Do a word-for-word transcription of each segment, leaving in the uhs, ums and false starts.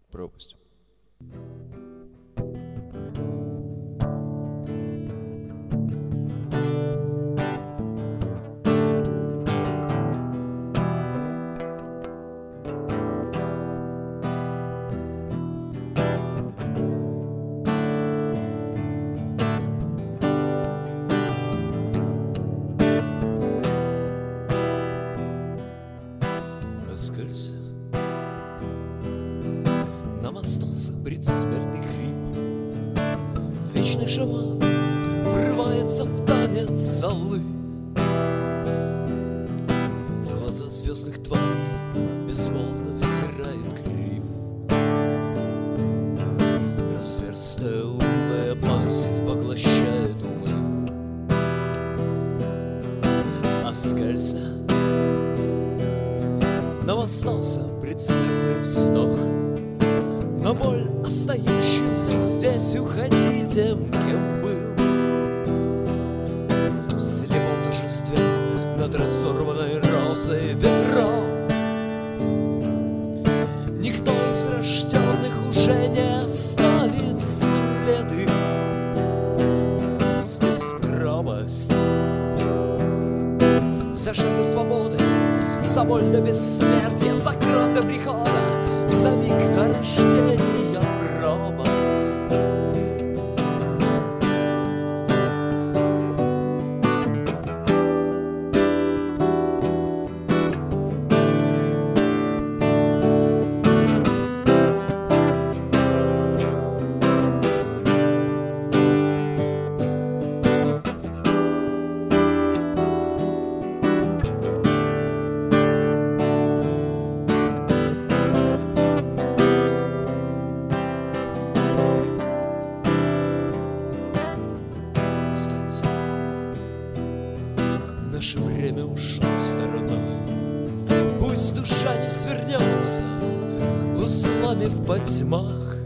Пропасть. Раскрылся. Нам остался предсмертный хрип. Вечный шаман врывается в танец золы. В глаза звездных тварей безмолвно взирает гриф. Разверстая лунная пасть поглощает умы. Оскалься. Нам остался предсмертный вздох. Но боль остающимся здесь уходи тем, кем был. В слепом торжестве над разорванной розой ветров никто из рожденных уже не оставит следы. Здесь пропасть. За шаг до свободы, за боль до бессмертия, за крот до прихода, за миг до рождения пропасть. Наше время ушло стороной. Пусть душа не свернется узлами в потьмах.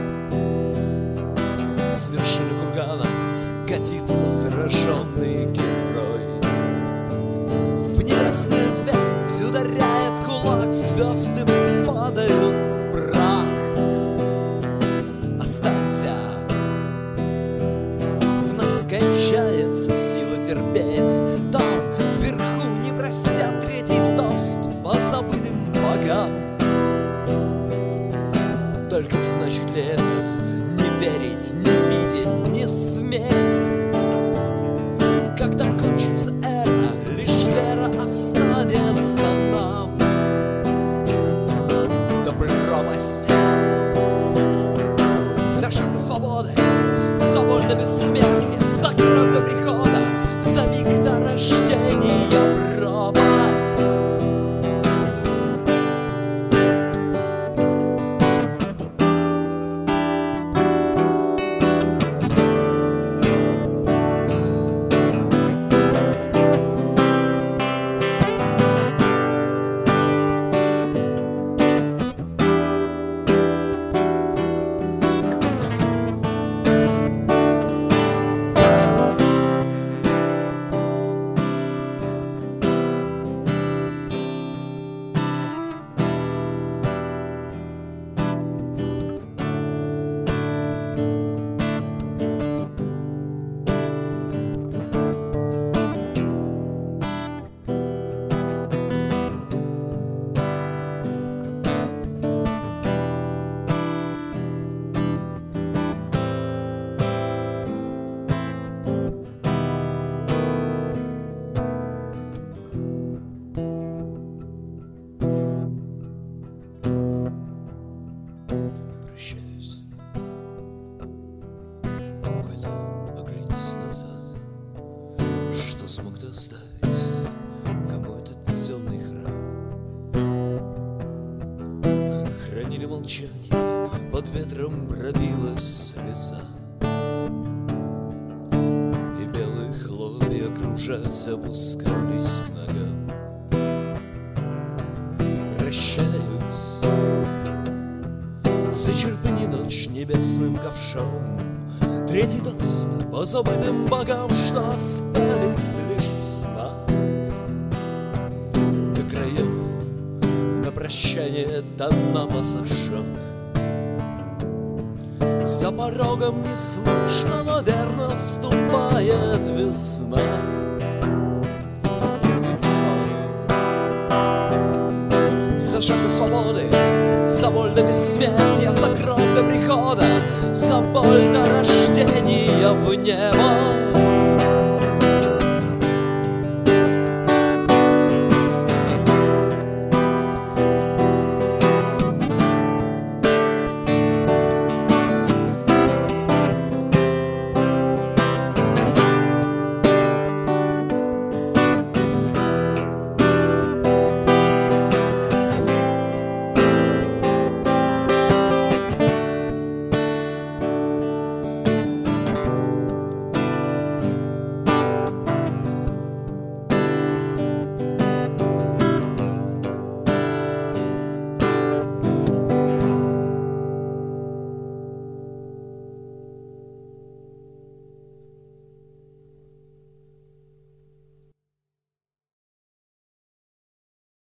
С вершины кургана катится сраженный герой. В небесную твердь ударяет кулак, звезды падают в прах. Останься, в нас кончается сила терпеть. Там вверху не простят третий тост по забытым богам. Только значит ли это не верить, не видеть, не сметь? Когда кончится эра, лишь вера останется нам. До пропасти. За шаг до свободы, за боль до бессмертия, за кровь до прихода, за миг до рождения пропасть. Прощаюсь. Уходя, оглянись назад. Что смог ты оставить? Кому этот темный храм? Хранили молчание, под ветром пробилась слеза. И белые хлопья, кружась, опускались к ногам. Прощаюсь. Зачерпни ночь небесным ковшом. Третий тост по забытым богам, что остались лишь в снах. До краев на прощание дана пассажам. За порогом не слышно, но верно ступает весна. За шаг до свободы, за боль до бессмертия, за кровь до прихода, за боль до рождения в небо.